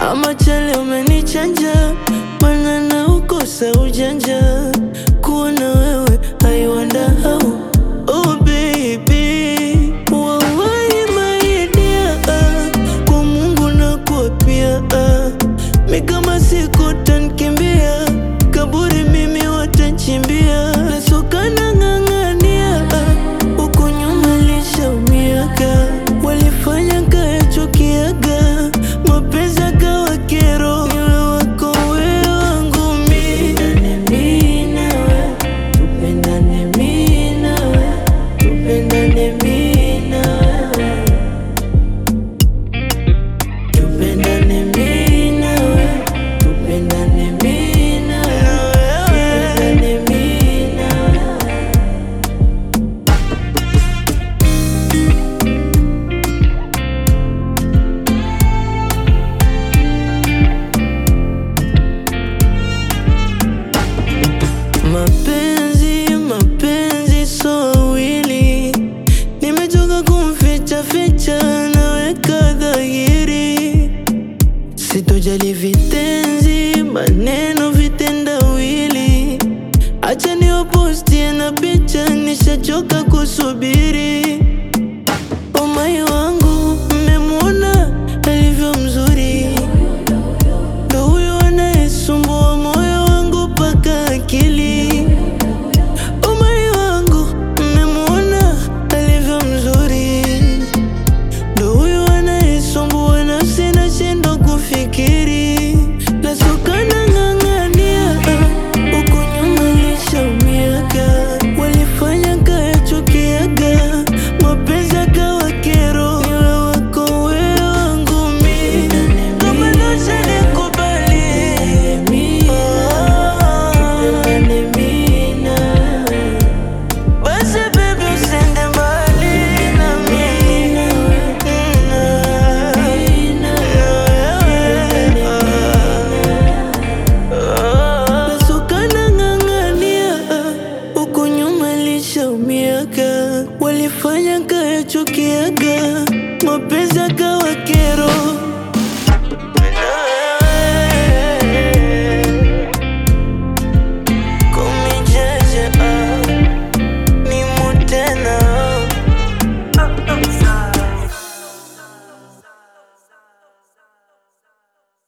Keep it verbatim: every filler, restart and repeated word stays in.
ama chale umenichanja, mana na ukosa ujanja. Kuona wewe I wonder how, oh baby, wallahi my dear, kwa Mungu na kuapia, mi kama siku tankimbia, kaburi mimi watanchimbia. Nasoka na ngangania, uko nyuma lishaumiaga, walifanya kaya chukiaga, mapenzi akawa kero. Niwe wako we wangu mi, tupendane mi nawe, tupendane mi nawe, tupendane mi nawe, tupendane mi nawe, tupendane mi nawe. Mapenzi, mapenzi so wawili, nimechoka kumficha ficha, naweka dhahiri. Sitojali vitenzi, maneno vitendawili, acha niwapostie na picha, nishachoka kusubiri.